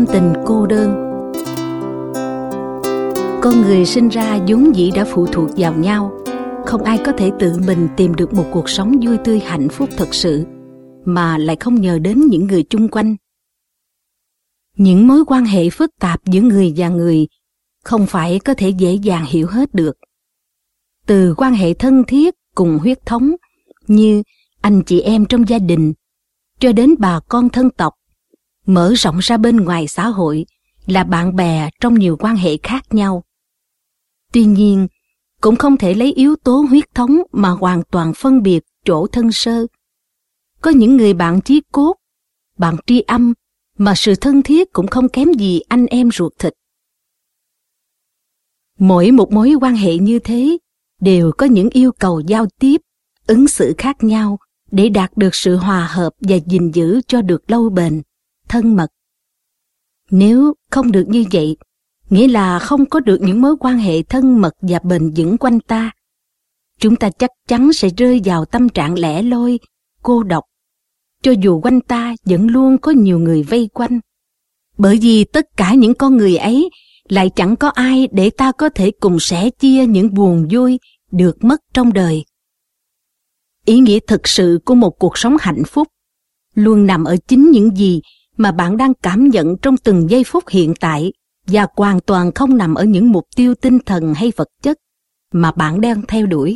tâm tình cô đơn. Con người sinh ra vốn dĩ đã phụ thuộc vào nhau. Không ai có thể tự mình tìm được một cuộc sống vui tươi hạnh phúc thật sự mà lại không nhờ đến những người chung quanh. Những mối quan hệ phức tạp giữa người và người không phải có thể dễ dàng hiểu hết được. Từ quan hệ thân thiết cùng huyết thống như anh chị em trong gia đình cho đến bà con thân tộc, mở rộng ra bên ngoài xã hội là bạn bè trong nhiều quan hệ khác nhau. Tuy nhiên, cũng không thể lấy yếu tố huyết thống mà hoàn toàn phân biệt chỗ thân sơ. Có những người bạn chí cốt, bạn tri âm mà sự thân thiết cũng không kém gì anh em ruột thịt. Mỗi một mối quan hệ như thế đều có những yêu cầu giao tiếp, ứng xử khác nhau để đạt được sự hòa hợp và gìn giữ cho được lâu bền, thân mật. Nếu không được như vậy, nghĩa là không có được những mối quan hệ thân mật và bền vững quanh ta. Chúng ta chắc chắn sẽ rơi vào tâm trạng lẻ loi, cô độc, cho dù quanh ta vẫn luôn có nhiều người vây quanh. Bởi vì tất cả những con người ấy lại chẳng có ai để ta có thể cùng sẻ chia những buồn vui được mất trong đời. Ý nghĩa thực sự của một cuộc sống hạnh phúc luôn nằm ở chính những gì mà bạn đang cảm nhận trong từng giây phút hiện tại và hoàn toàn không nằm ở những mục tiêu tinh thần hay vật chất mà bạn đang theo đuổi.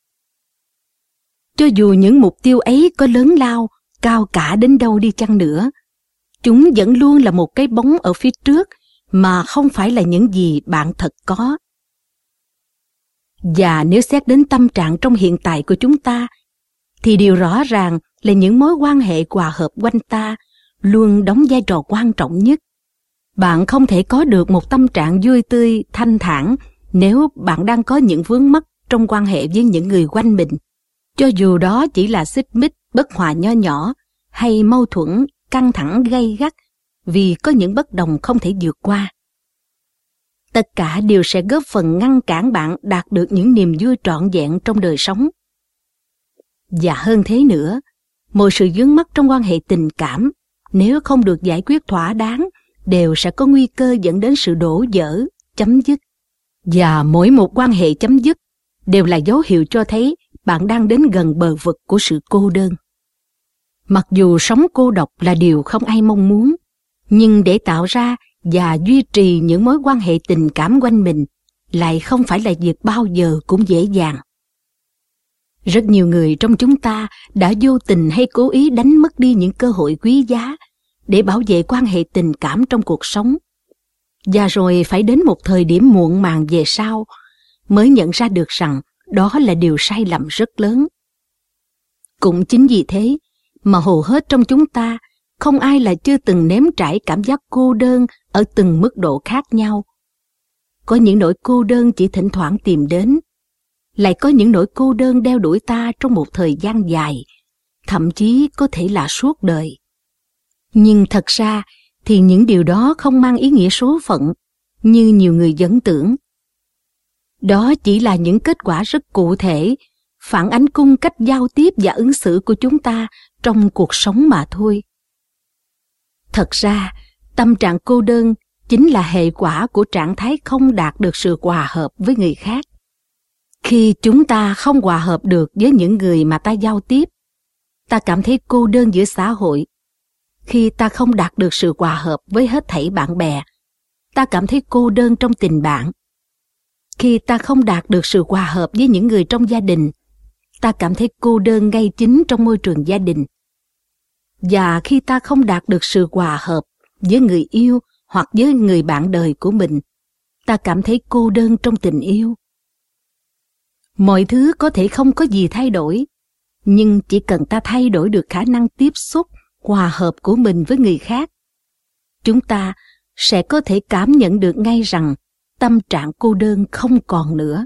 Cho dù những mục tiêu ấy có lớn lao, cao cả đến đâu đi chăng nữa, chúng vẫn luôn là một cái bóng ở phía trước mà không phải là những gì bạn thật có. Và nếu xét đến tâm trạng trong hiện tại của chúng ta, thì điều rõ ràng là những mối quan hệ hòa hợp quanh ta luôn đóng vai trò quan trọng nhất. Bạn không thể có được một tâm trạng vui tươi, thanh thản nếu bạn đang có những vướng mắc trong quan hệ với những người quanh mình. Cho dù đó chỉ là xích mích, bất hòa nho nhỏ hay mâu thuẫn, căng thẳng gay gắt vì có những bất đồng không thể vượt qua. Tất cả đều sẽ góp phần ngăn cản bạn đạt được những niềm vui trọn vẹn trong đời sống. Và hơn thế nữa, mọi sự vướng mắc trong quan hệ tình cảm nếu không được giải quyết thỏa đáng đều sẽ có nguy cơ dẫn đến sự đổ vỡ, chấm dứt. Và mỗi một quan hệ chấm dứt đều là dấu hiệu cho thấy bạn đang đến gần bờ vực của sự cô đơn. Mặc dù sống cô độc là điều không ai mong muốn, nhưng để tạo ra và duy trì những mối quan hệ tình cảm quanh mình lại không phải là việc bao giờ cũng dễ dàng. Rất nhiều người trong chúng ta đã vô tình hay cố ý đánh mất đi những cơ hội quý giá để bảo vệ quan hệ tình cảm trong cuộc sống. Và rồi phải đến một thời điểm muộn màng về sau mới nhận ra được rằng đó là điều sai lầm rất lớn. Cũng chính vì thế mà hầu hết trong chúng ta không ai là chưa từng nếm trải cảm giác cô đơn ở từng mức độ khác nhau. Có những nỗi cô đơn chỉ thỉnh thoảng tìm đến, lại có những nỗi cô đơn đeo đuổi ta trong một thời gian dài, thậm chí có thể là suốt đời. Nhưng thật ra thì những điều đó không mang ý nghĩa số phận như nhiều người vẫn tưởng. Đó chỉ là những kết quả rất cụ thể, phản ánh cung cách giao tiếp và ứng xử của chúng ta trong cuộc sống mà thôi. Thật ra, tâm trạng cô đơn chính là hệ quả của trạng thái không đạt được sự hòa hợp với người khác. Khi chúng ta không hòa hợp được với những người mà ta giao tiếp, ta cảm thấy cô đơn giữa xã hội. Khi ta không đạt được sự hòa hợp với hết thảy bạn bè, ta cảm thấy cô đơn trong tình bạn. Khi ta không đạt được sự hòa hợp với những người trong gia đình, ta cảm thấy cô đơn ngay chính trong môi trường gia đình. Và khi ta không đạt được sự hòa hợp với người yêu hoặc với người bạn đời của mình, ta cảm thấy cô đơn trong tình yêu. Mọi thứ có thể không có gì thay đổi, nhưng chỉ cần ta thay đổi được khả năng tiếp xúc, hòa hợp của mình với người khác, chúng ta sẽ có thể cảm nhận được ngay rằng tâm trạng cô đơn không còn nữa.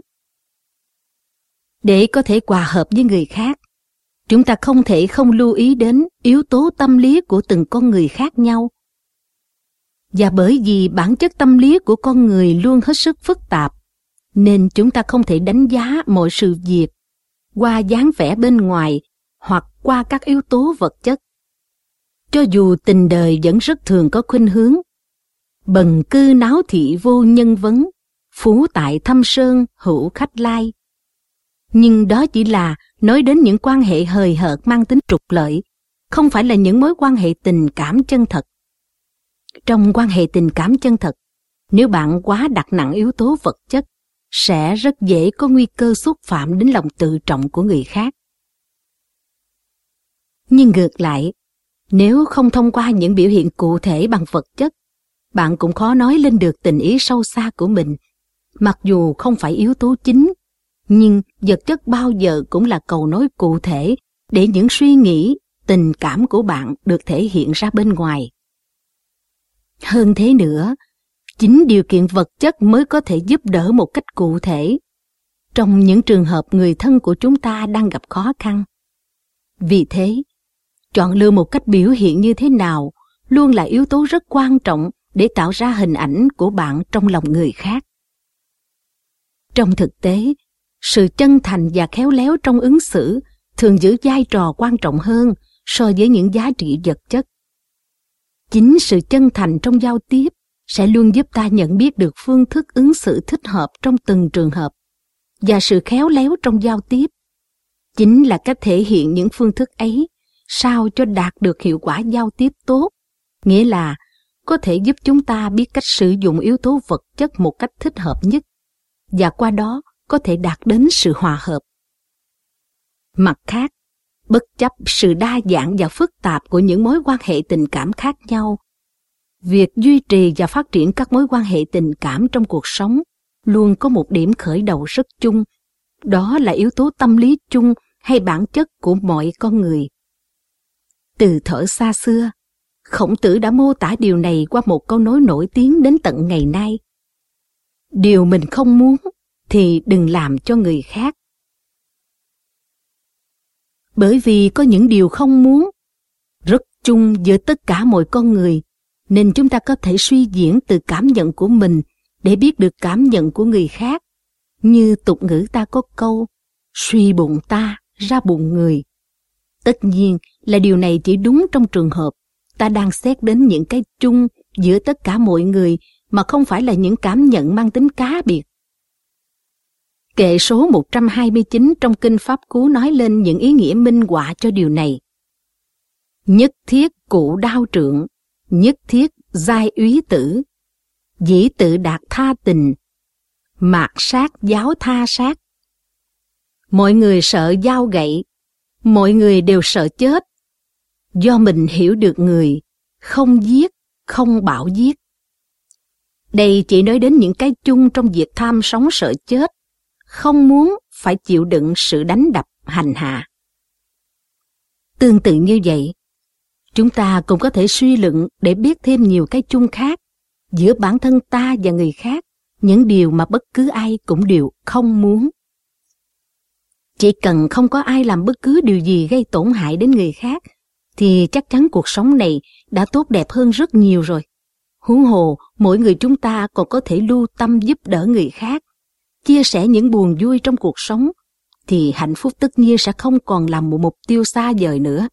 Để có thể hòa hợp với người khác, chúng ta không thể không lưu ý đến yếu tố tâm lý của từng con người khác nhau. Và bởi vì bản chất tâm lý của con người luôn hết sức phức tạp, nên chúng ta không thể đánh giá mọi sự việc qua dáng vẻ bên ngoài hoặc qua các yếu tố vật chất. Cho dù tình đời vẫn rất thường có khuynh hướng Bần cư náo thị vô nhân vấn, phú tại thâm sơn hữu khách lai. Nhưng đó chỉ là nói đến những quan hệ hời hợt mang tính trục lợi, không phải là những mối quan hệ tình cảm chân thật. Trong quan hệ tình cảm chân thật, nếu bạn quá đặt nặng yếu tố vật chất, sẽ rất dễ có nguy cơ xúc phạm đến lòng tự trọng của người khác. Nhưng ngược lại, nếu không thông qua những biểu hiện cụ thể bằng vật chất, bạn cũng khó nói lên được tình ý sâu xa của mình. Mặc dù không phải yếu tố chính, nhưng vật chất bao giờ cũng là cầu nối cụ thể để những suy nghĩ, tình cảm của bạn được thể hiện ra bên ngoài. Hơn thế nữa, chính điều kiện vật chất mới có thể giúp đỡ một cách cụ thể trong những trường hợp người thân của chúng ta đang gặp khó khăn. Vì thế, chọn lựa một cách biểu hiện như thế nào luôn là yếu tố rất quan trọng để tạo ra hình ảnh của bạn trong lòng người khác. Trong thực tế, sự chân thành và khéo léo trong ứng xử thường giữ vai trò quan trọng hơn so với những giá trị vật chất. Chính sự chân thành trong giao tiếp sẽ luôn giúp ta nhận biết được phương thức ứng xử thích hợp trong từng trường hợp, và sự khéo léo trong giao tiếp chính là cách thể hiện những phương thức ấy sao cho đạt được hiệu quả giao tiếp tốt, nghĩa là có thể giúp chúng ta biết cách sử dụng yếu tố vật chất một cách thích hợp nhất, và qua đó có thể đạt đến sự hòa hợp. Mặt khác, bất chấp sự đa dạng và phức tạp của những mối quan hệ tình cảm khác nhau, việc duy trì và phát triển các mối quan hệ tình cảm trong cuộc sống luôn có một điểm khởi đầu rất chung, đó là yếu tố tâm lý chung hay bản chất của mọi con người. Từ thuở xa xưa, Khổng Tử đã mô tả điều này qua một câu nói nổi tiếng đến tận ngày nay. Điều mình không muốn thì đừng làm cho người khác. Bởi vì có những điều không muốn rất chung giữa tất cả mọi con người, nên chúng ta có thể suy diễn từ cảm nhận của mình để biết được cảm nhận của người khác. Như tục ngữ ta có câu, suy bụng ta ra bụng người. Tất nhiên là điều này chỉ đúng trong trường hợp ta đang xét đến những cái chung giữa tất cả mọi người mà không phải là những cảm nhận mang tính cá biệt. Kệ số 129 trong Kinh Pháp Cú nói lên những ý nghĩa minh họa cho điều này. Nhất thiết cụ đao trượng, nhất thiết giai úy tử, dĩ tự đạt tha tình, mạt sát giáo tha sát. Mọi người sợ dao gậy, mọi người đều sợ chết. Do mình hiểu được người, không giết, không bảo giết. Đây chỉ nói đến những cái chung trong việc tham sống sợ chết, không muốn phải chịu đựng sự đánh đập, hành hạ. Tương tự như vậy, chúng ta cũng có thể suy luận để biết thêm nhiều cái chung khác giữa bản thân ta và người khác, những điều mà bất cứ ai cũng đều không muốn. Chỉ cần không có ai làm bất cứ điều gì gây tổn hại đến người khác, thì chắc chắn cuộc sống này đã tốt đẹp hơn rất nhiều rồi. Huống hồ, mỗi người chúng ta còn có thể lưu tâm giúp đỡ người khác, chia sẻ những buồn vui trong cuộc sống, thì hạnh phúc tất nhiên sẽ không còn là một mục tiêu xa vời nữa.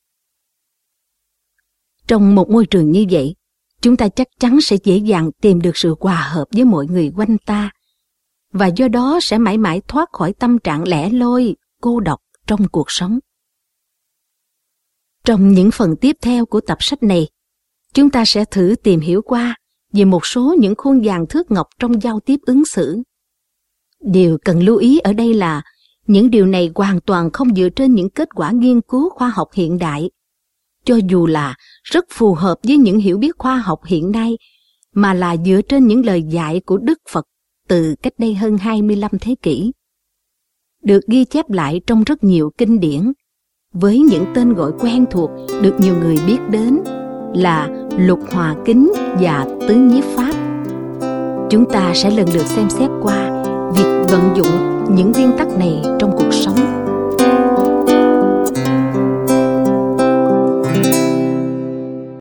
Trong một môi trường như vậy, chúng ta chắc chắn sẽ dễ dàng tìm được sự hòa hợp với mọi người quanh ta, và do đó sẽ mãi mãi thoát khỏi tâm trạng lẻ loi, cô độc trong cuộc sống. Trong những phần tiếp theo của tập sách này, chúng ta sẽ thử tìm hiểu qua về một số những khuôn vàng thước ngọc trong giao tiếp ứng xử. Điều cần lưu ý ở đây là những điều này hoàn toàn không dựa trên những kết quả nghiên cứu khoa học hiện đại, cho dù là rất phù hợp với những hiểu biết khoa học hiện nay, mà là dựa trên những lời dạy của Đức Phật từ cách đây hơn 25 thế kỷ. Được ghi chép lại trong rất nhiều kinh điển, với những tên gọi quen thuộc được nhiều người biết đến là Lục Hòa Kính và Tứ Nhiếp Pháp. Chúng ta sẽ lần lượt xem xét qua việc vận dụng những nguyên tắc này trong cuộc sống.